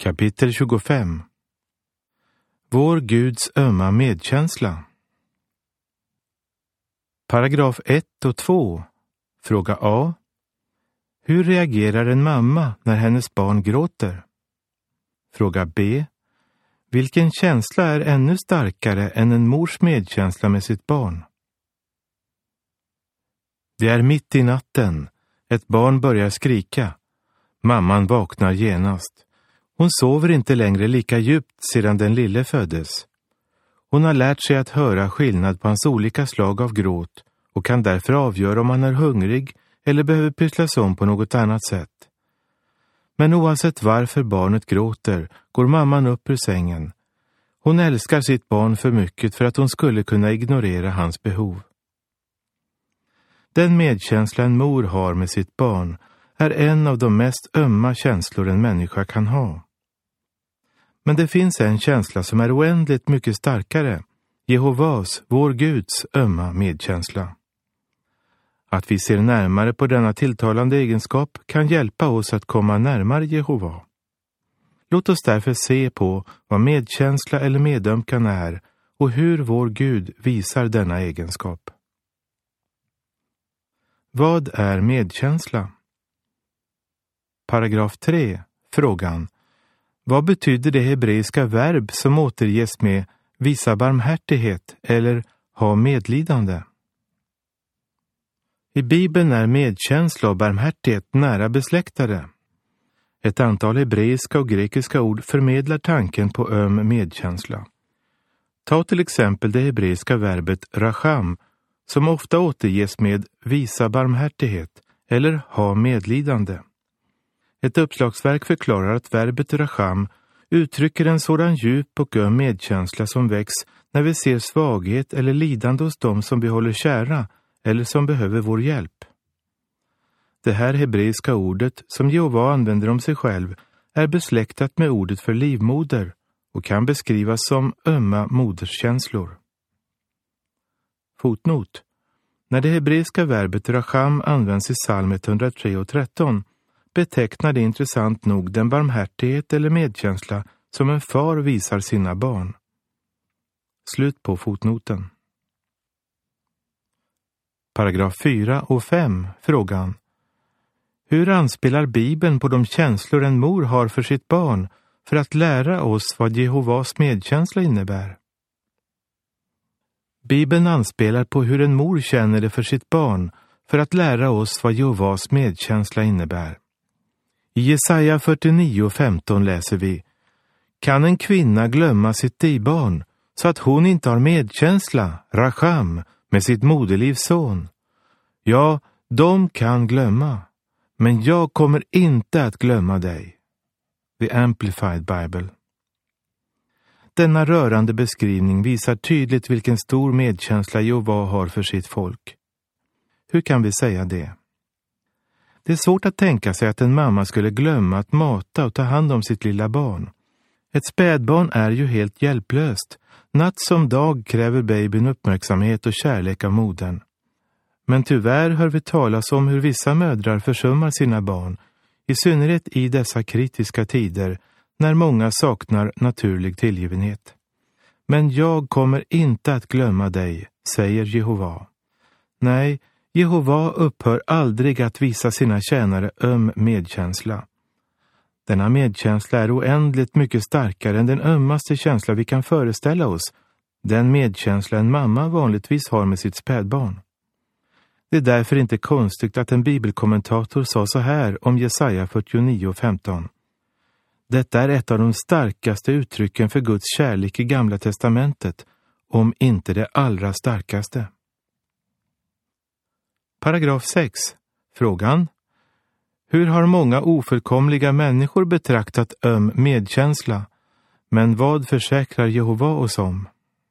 Kapitel 25. Vår Guds ömma medkänsla. Paragraf 1 och 2. Fråga A. Hur reagerar en mamma när hennes barn gråter? Fråga B. Vilken känsla är ännu starkare än en mors medkänsla med sitt barn? Det är mitt i natten. Ett barn börjar skrika. Mamman vaknar genast. Hon sover inte längre lika djupt sedan den lille föddes. Hon har lärt sig att höra skillnad på hans olika slag av gråt och kan därför avgöra om han är hungrig eller behöver pysslas om på något annat sätt. Men oavsett varför barnet gråter går mamman upp ur sängen. Hon älskar sitt barn för mycket för att hon skulle kunna ignorera hans behov. Den medkänsla en mor har med sitt barn är en av de mest ömma känslor en människa kan ha. Men det finns en känsla som är oändligt mycket starkare, Jehovas, vår Guds ömma medkänsla. Att vi ser närmare på denna tilltalande egenskap kan hjälpa oss att komma närmare Jehova. Låt oss därför se på vad medkänsla eller medömkan är och hur vår Gud visar denna egenskap. Vad är medkänsla? Paragraf 3. Frågan. Vad betyder det hebreiska verb som återges med visa barmhärtighet eller ha medlidande? I Bibeln är medkänsla och barmhärtighet nära besläktade. Ett antal hebreiska och grekiska ord förmedlar tanken på öm medkänsla. Ta till exempel det hebreiska verbet racham som ofta återges med visa barmhärtighet eller ha medlidande. Ett uppslagsverk förklarar att verbet racham uttrycker en sådan djup och öm medkänsla som väcks när vi ser svaghet eller lidande hos dem som vi håller kära eller som behöver vår hjälp. Det här hebreiska ordet som Jehova använder om sig själv är besläktat med ordet för livmoder och kan beskrivas som ömma moderskänslor. Fotnot. När det hebreiska verbet racham används i psalm 103 och 13 betecknar det intressant nog den barmhärtighet eller medkänsla som en far visar sina barn. Slut på fotnoten. Paragraf 4 och 5. Frågan. Hur anspelar Bibeln på de känslor en mor har för sitt barn för att lära oss vad Jehovas medkänsla innebär? Bibeln anspelar på hur en mor känner det för sitt barn för att lära oss vad Jehovas medkänsla innebär. I Jesaja 49:15 läser vi: Kan en kvinna glömma sitt dibarn så att hon inte har medkänsla, racham, med sitt moderlivs son? Ja, de kan glömma, men jag kommer inte att glömma dig. The Amplified Bible. Denna rörande beskrivning visar tydligt vilken stor medkänsla Jehova har för sitt folk. Hur kan vi säga det? Det är svårt att tänka sig att en mamma skulle glömma att mata och ta hand om sitt lilla barn. Ett spädbarn är ju helt hjälplöst. Natt som dag kräver babyn uppmärksamhet och kärlek av modern. Men tyvärr hör vi talas om hur vissa mödrar försummar sina barn, i synnerhet i dessa kritiska tider när många saknar naturlig tillgivenhet. Men jag kommer inte att glömma dig, säger Jehova. Nej, Jehova upphör aldrig att visa sina tjänare öm medkänsla. Denna medkänsla är oändligt mycket starkare än den ömmaste känsla vi kan föreställa oss, den medkänsla en mamma vanligtvis har med sitt spädbarn. Det är därför inte konstigt att en bibelkommentator sa så här om Jesaja 49:15. Detta är ett av de starkaste uttrycken för Guds kärlek i Gamla testamentet, om inte det allra starkaste. Paragraf 6. Frågan. Hur har många ofullkomliga människor betraktat öm medkänsla, men vad försäkrar Jehova oss om?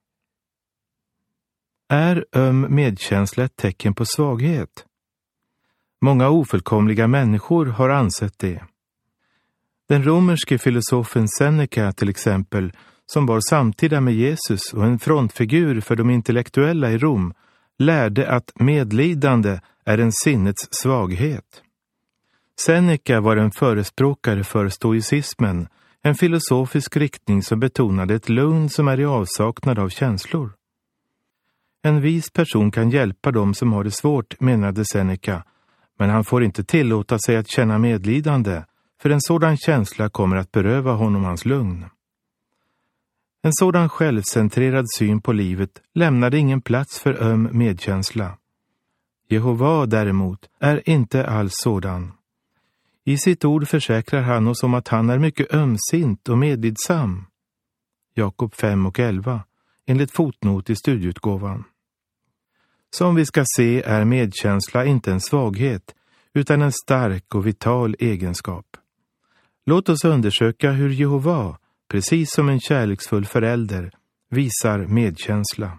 Är öm medkänsla ett tecken på svaghet? Många ofullkomliga människor har ansett det. Den romerske filosofen Seneca till exempel, som var samtida med Jesus och en frontfigur för de intellektuella i Rom, lärde att medlidande är en sinnets svaghet. Seneca var en förespråkare för stoicismen, En filosofisk riktning som betonade ett lugn som är i avsaknad av känslor. En vis person kan hjälpa dem som har det svårt, menade Seneca, men han får inte tillåta sig att känna medlidande, för en sådan känsla kommer att beröva honom hans lugn. En sådan självcentrerad syn på livet lämnade ingen plats för öm medkänsla. Jehova däremot är inte alls sådan. I sitt ord försäkrar han oss om att han är mycket ömsint och medlidsam. Jakob 5:11, enligt fotnot i studieutgåvan. Som vi ska se är medkänsla inte en svaghet, utan en stark och vital egenskap. Låt oss undersöka hur Jehova, precis som en kärleksfull förälder, visar medkänsla.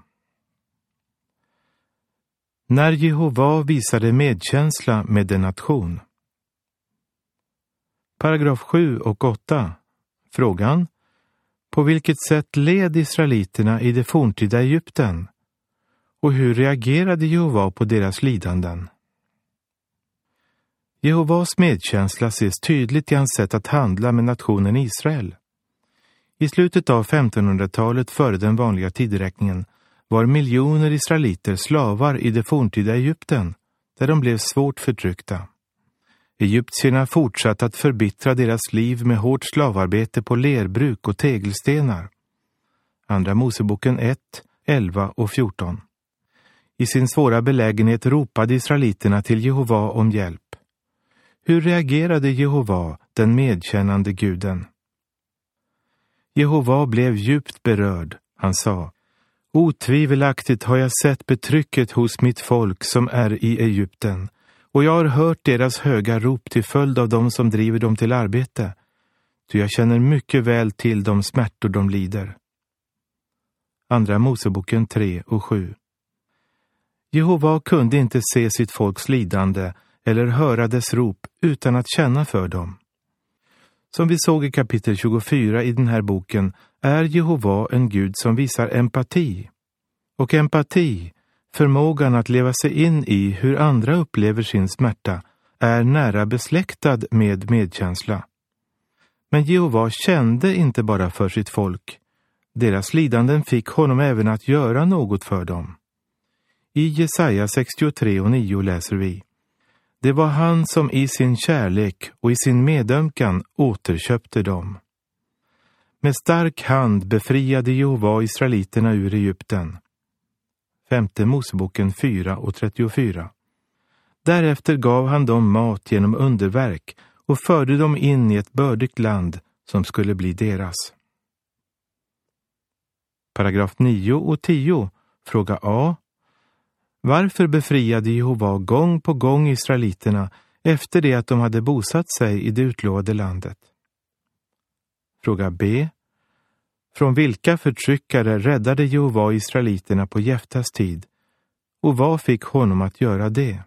När Jehova visade medkänsla med en nation. Paragraf 7 och 8. Frågan: på vilket sätt led israeliterna i det forntida Egypten? Och hur reagerade Jehova på deras lidanden? Jehovas medkänsla ses tydligt i hans sätt att handla med nationen Israel. I slutet av 1500-talet före den vanliga tideräkningen var miljoner israeliter slavar i det forntida Egypten, där de blev svårt förtryckta. Egyptierna fortsatte att förbittra deras liv med hårt slavarbete på lerbruk och tegelstenar. Andra Moseboken 1, 11 och 14. I sin svåra belägenhet ropade israeliterna till Jehova om hjälp. Hur reagerade Jehova, den medkännande guden? Jehova blev djupt berörd. Han sa: otvivelaktigt har jag sett betrycket hos mitt folk som är i Egypten, och jag har hört deras höga rop till följd av dem som driver dem till arbete. Så jag känner mycket väl till de smärtor de lider. Andra Moseboken 3 och 7. Jehova kunde inte se sitt folks lidande eller höra dess rop utan att känna för dem. Som vi såg i kapitel 24 i den här boken är Jehova en Gud som visar empati. Och empati, förmågan att leva sig in i hur andra upplever sin smärta, är nära besläktad med medkänsla. Men Jehova kände inte bara för sitt folk. Deras lidanden fick honom även att göra något för dem. I Jesaja 63 och 9 läser vi: det var han som i sin kärlek och i sin medömkan återköpte dem. Med stark hand befriade Jehova israeliterna ur Egypten. 5 Moseboken 4 och 34. Därefter gav han dem mat genom underverk och förde dem in i ett bördigt land som skulle bli deras. Paragraf 9 och 10, fråga A. Varför befriade Jehova gång på gång israeliterna efter det att de hade bosatt sig i det utlovade landet? Fråga B. Från vilka förtryckare räddade Jehova israeliterna på Jeftas tid, och vad fick honom att göra det?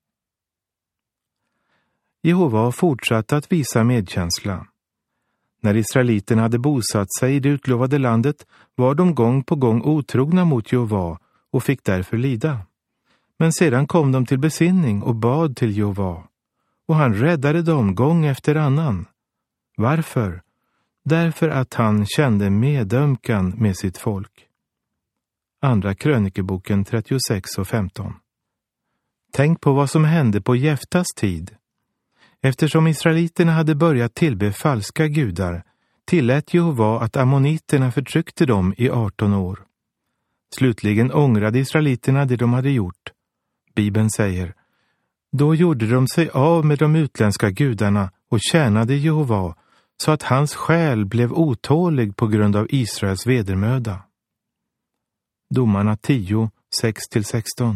Jehova fortsatte att visa medkänsla. När israeliterna hade bosatt sig i det utlovade landet var de gång på gång otrogna mot Jehova och fick därför lida. Men sedan kom de till besinning och bad till Jehova, och han räddade dem gång efter annan. Varför? Därför att han kände medömkan med sitt folk. Andra krönikeboken 36 och 15. Tänk på vad som hände på Jeftas tid. Eftersom israeliterna hade börjat tillbe falska gudar, tillät Jehova att ammoniterna förtryckte dem i 18 år. Slutligen ångrade israeliterna det de hade gjort. Bibeln säger: då gjorde de sig av med de utländska gudarna och tjänade Jehova, så att hans själ blev otålig på grund av Israels vedermöda. Domarna 10, 6-16.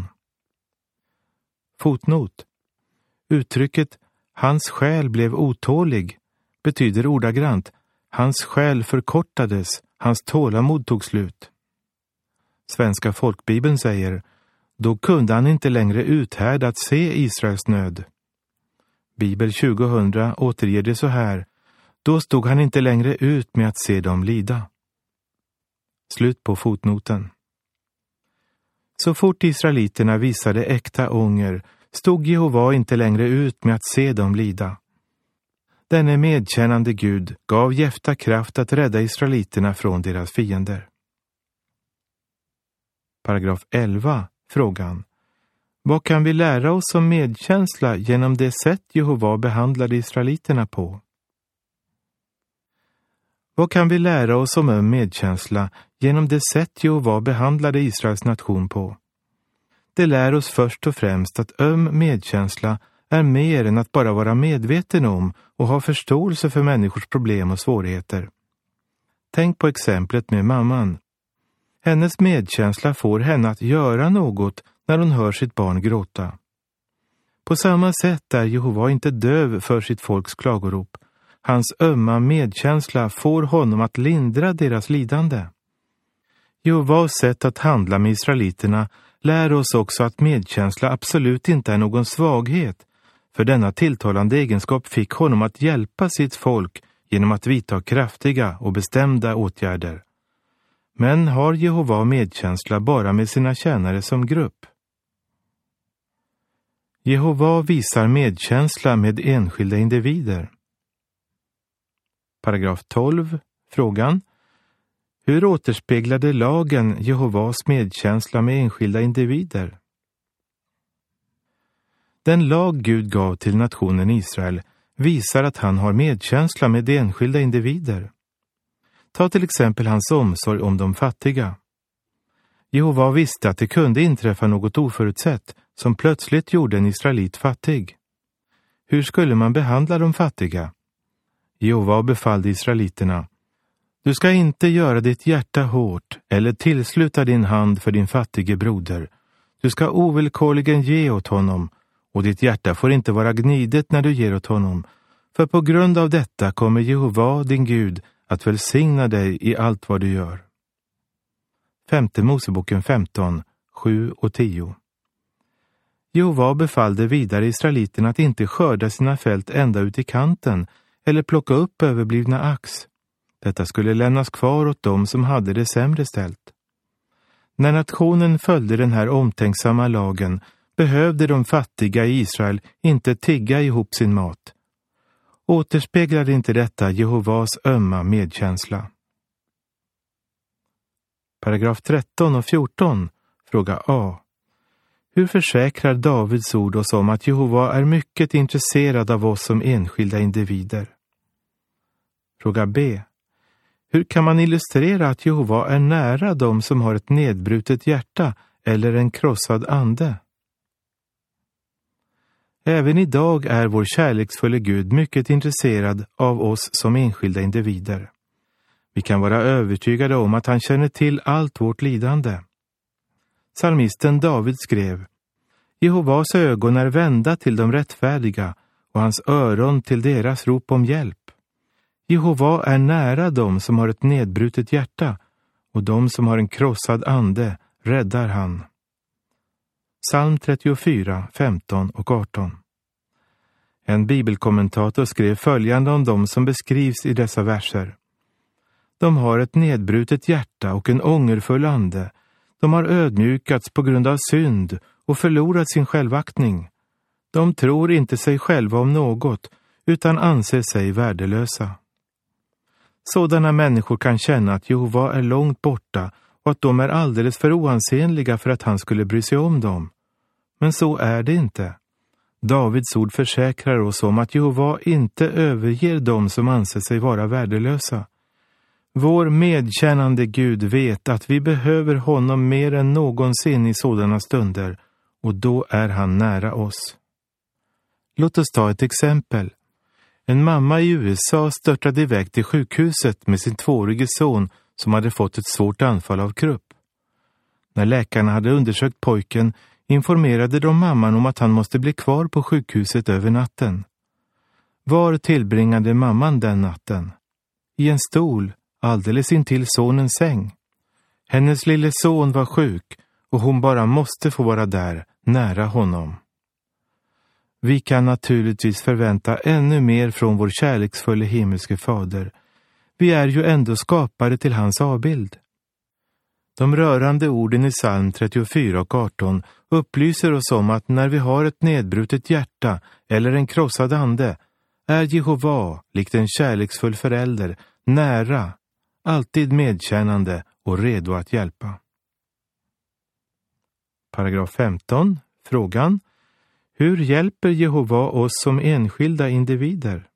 Fotnot. Uttrycket hans själ blev otålig betyder ordagrant: hans själ förkortades, hans tålamod tog slut. Svenska folkbibeln säger: då kunde han inte längre uthärda att se Israels nöd. Bibel 2000 återger det så här: då stod han inte längre ut med att se dem lida. Slut på fotnoten. Så fort israeliterna visade äkta ånger stod Jehova inte längre ut med att se dem lida. Denne medkännande Gud gav Jefta kraft att rädda israeliterna från deras fiender. Paragraf 11. Frågan. Vad kan vi lära oss om medkänsla genom det sätt Jehova behandlade israeliterna på? Vad kan vi lära oss om medkänsla genom det sätt Jehova behandlade Israels nation på? Det lär oss först och främst att medkänsla är mer än att bara vara medveten om och ha förståelse för människors problem och svårigheter. Tänk på exemplet med mamman. Hennes medkänsla får henne att göra något när hon hör sitt barn gråta. På samma sätt är Jehova inte döv för sitt folks klagorop. Hans ömma medkänsla får honom att lindra deras lidande. Jehovas sätt att handla med israeliterna lär oss också att medkänsla absolut inte är någon svaghet, för denna tilltalande egenskap fick honom att hjälpa sitt folk genom att vidta kraftiga och bestämda åtgärder. Men har Jehova medkänsla bara med sina tjänare som grupp? Jehova visar medkänsla med enskilda individer. Paragraf 12. Frågan. Hur återspeglade lagen Jehovas medkänsla med enskilda individer? Den lag Gud gav till nationen Israel visar att han har medkänsla med enskilda individer. Ta till exempel hans omsorg om de fattiga. Jehova visste att det kunde inträffa något oförutsett som plötsligt gjorde en israelit fattig. Hur skulle man behandla de fattiga? Jehova befallde israeliterna: du ska inte göra ditt hjärta hårt eller tillsluta din hand för din fattige broder. Du ska ovillkorligen ge åt honom, och ditt hjärta får inte vara gnidet när du ger åt honom. För på grund av detta kommer Jehova, din Gud, att välsigna dig i allt vad du gör. 5 Moseboken 15, 7 och 10. Jehova befallde vidare israeliterna att inte skörda sina fält ända ut i kanten eller plocka upp överblivna ax. Detta skulle lämnas kvar åt dem som hade det sämre ställt. När nationen följde den här omtänksamma lagen behövde de fattiga i Israel inte tigga ihop sin mat. Återspeglade inte detta Jehovas ömma medkänsla? Paragraf 13 och 14. Fråga A. Hur försäkrar Davids ord oss om att Jehova är mycket intresserad av oss som enskilda individer? Fråga B. Hur kan man illustrera att Jehova är nära dem som har ett nedbrutet hjärta eller en krossad ande? Även idag är vår kärleksfulla Gud mycket intresserad av oss som enskilda individer. Vi kan vara övertygade om att han känner till allt vårt lidande. Psalmisten David skrev: Jehovas ögon är vända till de rättfärdiga och hans öron till deras rop om hjälp. Jehova är nära dem som har ett nedbrutet hjärta, och de som har en krossad ande räddar han. Psalm 34, 15 och 18. En bibelkommentator skrev följande om dem som beskrivs i dessa verser. De har ett nedbrutet hjärta och en ångerfull ande. De har ödmjukats på grund av synd och förlorat sin självaktning. De tror inte sig själva om något, utan anser sig värdelösa. Sådana människor kan känna att Jehova är långt borta och att de är alldeles för oansenliga för att han skulle bry sig om dem. Men så är det inte. Davids ord försäkrar oss om att Jehova inte överger dem som anser sig vara värdelösa. Vår medkännande Gud vet att vi behöver honom mer än någonsin i sådana stunder, och då är han nära oss. Låt oss ta ett exempel. En mamma i USA störtade iväg till sjukhuset med sin 2-årige son som hade fått ett svårt anfall av krupp. När läkarna hade undersökt pojken informerade de mamman om att han måste bli kvar på sjukhuset över natten. Var tillbringade mamman den natten? I en stol, alldeles intill sonens säng. Hennes lille son var sjuk och hon bara måste få vara där, nära honom. Vi kan naturligtvis förvänta ännu mer från vår kärleksfulla himmelske fader. Vi är ju ändå skapade till hans avbild. De rörande orden i psalm 34 och 18 upplyser oss om att när vi har ett nedbrutet hjärta eller en krossad ande är Jehova, likt en kärleksfull förälder, nära, alltid medkännande och redo att hjälpa. Paragraf 15. Frågan: hur hjälper Jehova oss som enskilda individer?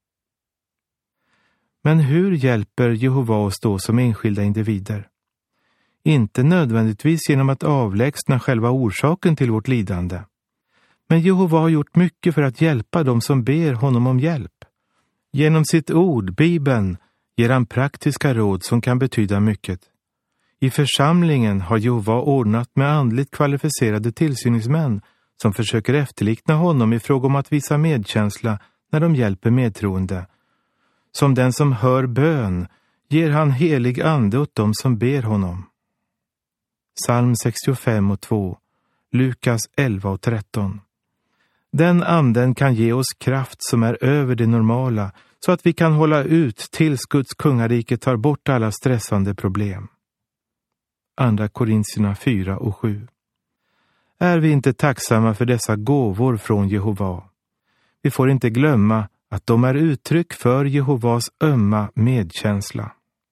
Men hur hjälper Jehova oss då som enskilda individer? Inte nödvändigtvis genom att avlägsna själva orsaken till vårt lidande. Men Jehova har gjort mycket för att hjälpa dem som ber honom om hjälp. Genom sitt ord, Bibeln, ger han praktiska råd som kan betyda mycket. I församlingen har Jehova ordnat med andligt kvalificerade tillsyningsmän som försöker efterlikna honom i fråga om att visa medkänsla när de hjälper medtroende. Som den som hör bön ger han helig ande åt dem som ber honom. Psalm 65:2, Lukas 11:13. Den anden kan ge oss kraft som är över det normala så att vi kan hålla ut tills Guds kungarike tar bort alla stressande problem. Andra Korintierna 4:7. Är vi inte tacksamma för dessa gåvor från Jehova? Vi får inte glömma att de är uttryck för Jehovas ömma medkänsla.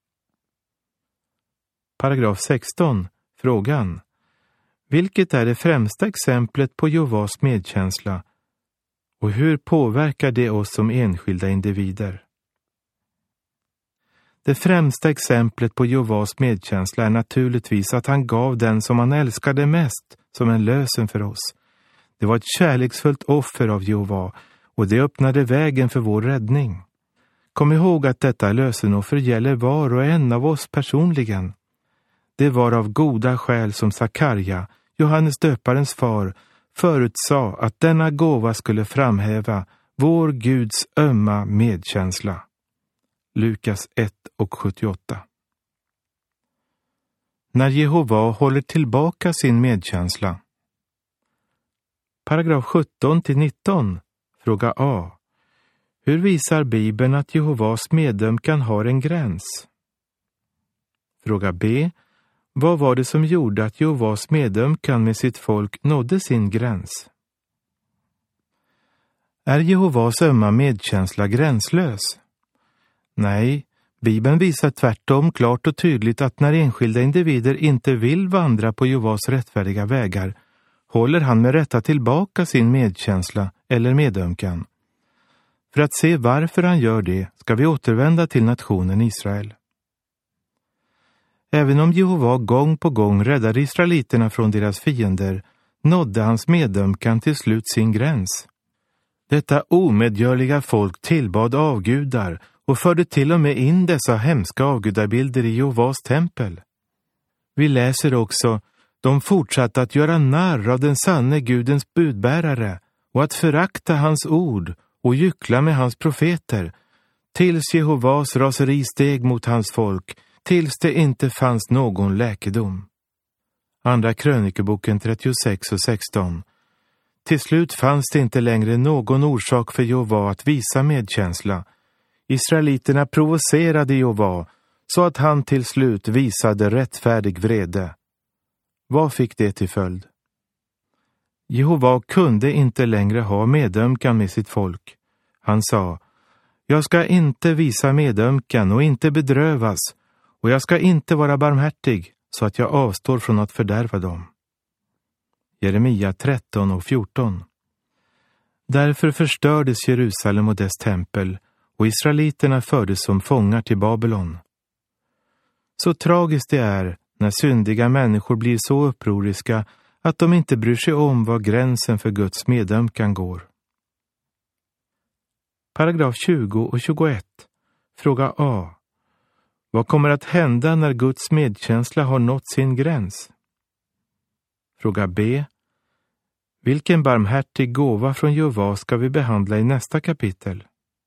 Paragraf 16. Frågan: vilket är det främsta exemplet på Jehovas medkänsla och hur påverkar det oss som enskilda individer? Det främsta exemplet på Jehovas medkänsla är naturligtvis att han gav den som han älskade mest som en lösen för oss. Det var ett kärleksfullt offer av Jehova och det öppnade vägen för vår räddning. Kom ihåg att detta lösenoffer gäller var och en av oss personligen. Det var av goda skäl som Sakarja, Johannes döparens far, förutsade att denna gåva skulle framhäva vår Guds ömma medkänsla. Lukas 1:78. När Jehova håller tillbaka sin medkänsla. Paragraf 17-19. Fråga A. Hur visar Bibeln att Jehovas medömkan har en gräns? Fråga B. Vad var det som gjorde att Jehovas medömkan med sitt folk nådde sin gräns? Är Jehovas ömma medkänsla gränslös? Nej, Bibeln visar tvärtom klart och tydligt att när enskilda individer inte vill vandra på Jehovas rättfärdiga vägar håller han med rätta tillbaka sin medkänsla eller medömkan. För att se varför han gör det ska vi återvända till nationen Israel. Även om Jehova gång på gång räddade israeliterna från deras fiender nådde hans medömkan till slut sin gräns. Detta omedgörliga folk tillbad avgudar och förde till och med in dessa hemska avgudabilder i Jehovas tempel. Vi läser också: de fortsatte att göra narr av den sanne Gudens budbärare och att förakta hans ord och gyckla med hans profeter, tills Jehovas raseri steg mot hans folk, tills det inte fanns någon läkedom. Andra krönikeboken 36:16. Till slut fanns det inte längre någon orsak för Jehova att visa medkänsla. Israeliterna provocerade Jehova så att han till slut visade rättfärdig vrede. Vad fick det till följd? Jehova kunde inte längre ha medömkan med sitt folk. Han sa: jag ska inte visa medömkan och inte bedrövas, och jag ska inte vara barmhärtig så att jag avstår från att fördärva dem. Jeremia 13:14. Därför förstördes Jerusalem och dess tempel, och israeliterna fördes som fångar till Babylon. Så tragiskt det är när syndiga människor blir så upproriska att de inte bryr sig om var gränsen för Guds medömkan går. Paragraf 20 och 21. Fråga A. Vad kommer att hända när Guds medkänsla har nått sin gräns? Fråga B. Vilken barmhärtig gåva från Jehova ska vi behandla i nästa kapitel?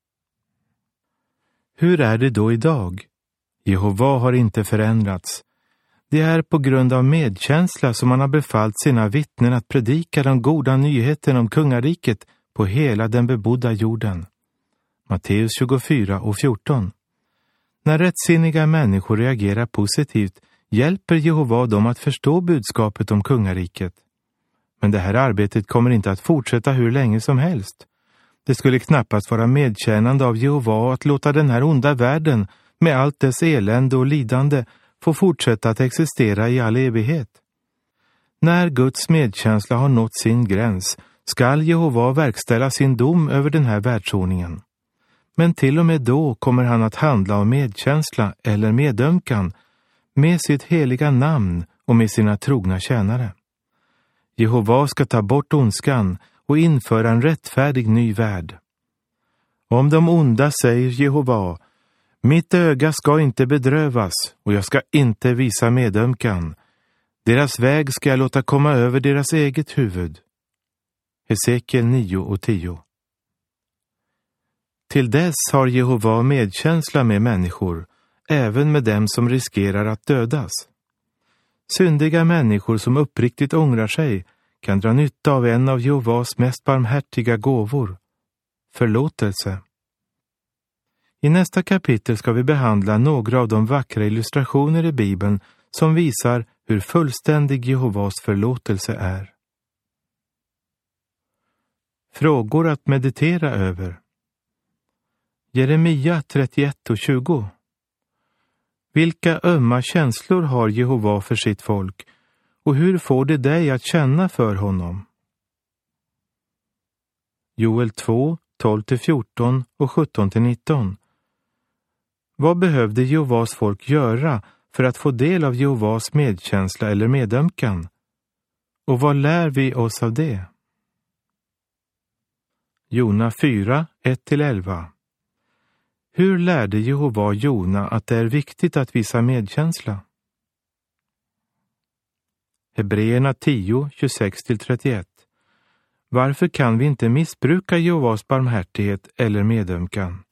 Hur är det då idag? Jehova har inte förändrats. Det är på grund av medkänsla som han har befallt sina vittnen att predika de goda nyheterna om kungariket på hela den bebodda jorden. Matteus 24:14. När rättsinniga människor reagerar positivt hjälper Jehova dem att förstå budskapet om kungariket. Men det här arbetet kommer inte att fortsätta hur länge som helst. Det skulle knappast vara medkännande av Jehova att låta den här onda världen med allt dess elände och lidande få fortsätta att existera i all evighet. När Guds medkänsla har nått sin gräns skall Jehova verkställa sin dom över den här världsordningen. Men till och med då kommer han att handla av medkänsla eller medömkan med sitt heliga namn och med sina trogna tjänare. Jehova ska ta bort ondskan och införa en rättfärdig ny värld. Om de onda säger Jehova, mitt öga ska inte bedrövas och jag ska inte visa medömkan. Deras väg ska jag låta komma över deras eget huvud. Hesekiel 9:10. Till dess har Jehova medkänsla med människor, även med dem som riskerar att dödas. Syndiga människor som uppriktigt ångrar sig kan dra nytta av en av Jehovas mest barmhärtiga gåvor, förlåtelse. I nästa kapitel ska vi behandla några av de vackra illustrationer i Bibeln som visar hur fullständig Jehovas förlåtelse är. Frågor att meditera över. Jeremia 31:20. Vilka ömma känslor har Jehova för sitt folk och hur får det dig att känna för honom? Joel 2:12-14 och 17-19. Vad behövde Jehovas folk göra för att få del av Jehovas medkänsla eller medömkan? Och vad lär vi oss av det? Jona 4:1-11. Hur lärde Jehova Jona att det är viktigt att visa medkänsla? Hebreerna 10:26-31. Varför kan vi inte missbruka Jehovas barmhärtighet eller medömkan?